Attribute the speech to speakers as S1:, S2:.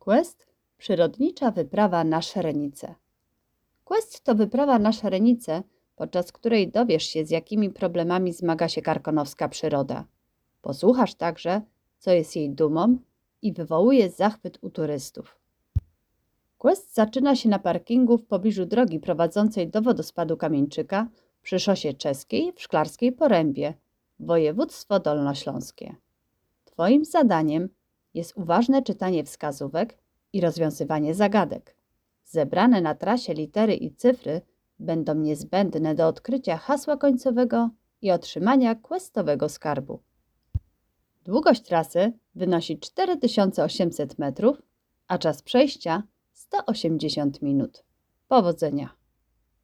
S1: Quest – przyrodnicza wyprawa na Szerenice. Quest to wyprawa na Szerenice, podczas której dowiesz się, z jakimi problemami zmaga się karkonoska przyroda. Posłuchasz także, co jest jej dumą i wywołuje zachwyt u turystów. Quest zaczyna się na parkingu w pobliżu drogi prowadzącej do wodospadu Kamieńczyka przy szosie czeskiej w Szklarskiej Porębie, województwo dolnośląskie. Twoim zadaniem jest uważne czytanie wskazówek i rozwiązywanie zagadek. Zebrane na trasie litery i cyfry będą niezbędne do odkrycia hasła końcowego i otrzymania questowego skarbu. Długość trasy wynosi 4800 metrów, a czas przejścia 180 minut. Powodzenia!